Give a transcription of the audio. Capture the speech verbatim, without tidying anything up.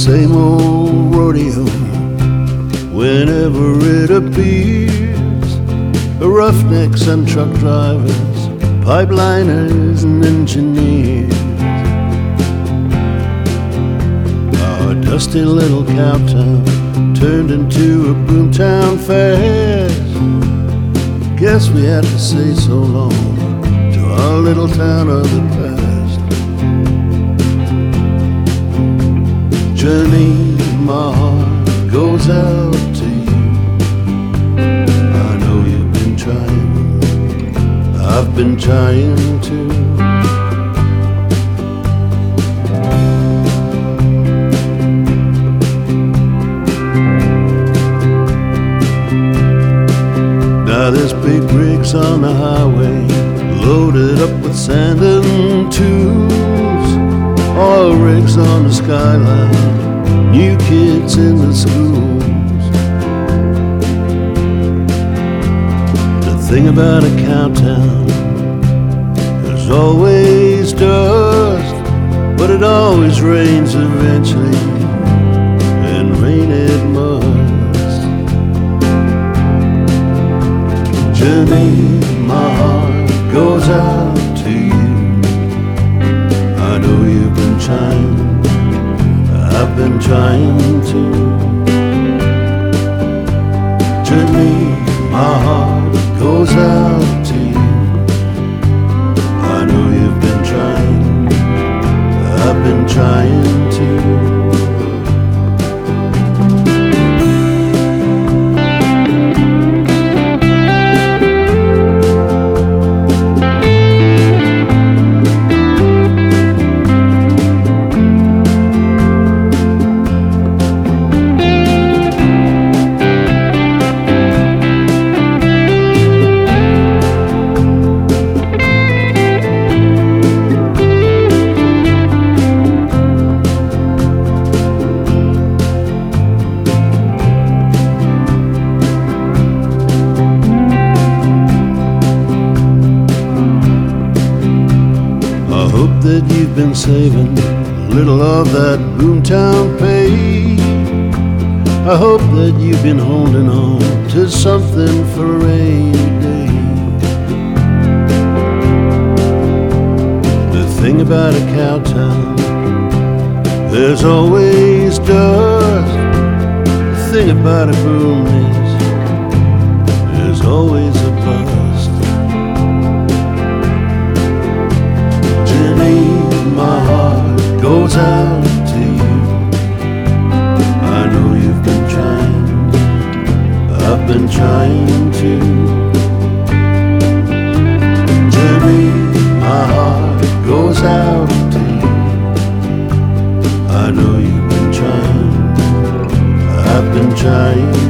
same old rodeo whenever it appears. The roughnecks and truck drivers, pipeliners and engineers. Our dusty little cowtown turned into a boomtown fast. Guess we had to say so long to our little town of the past. Journey, my heart goes out to you. I know you've been trying, I've been trying too. Now there's big rigs on the highway, loaded up with sand and tools. Oil rigs on the skyline, new kids in the schools. The thing about a cowtown, there's always dust, but it always rains eventually, and rain it must. Journey, my heart goes out to you. I know you've been trying, I've been trying to. Journey, my heart goes out to you. I know you've been trying, I've been trying to. I hope that you've been saving a little of that boomtown pay. I hope that you've been holding on to something for a rainy day. The thing about a cowtown, there's always dust. The thing about a boom is, there's always a bust. My heart goes out to you. I know you've been trying, I've been trying to. Jimmy, my heart goes out to you. I know you've been trying, I've been trying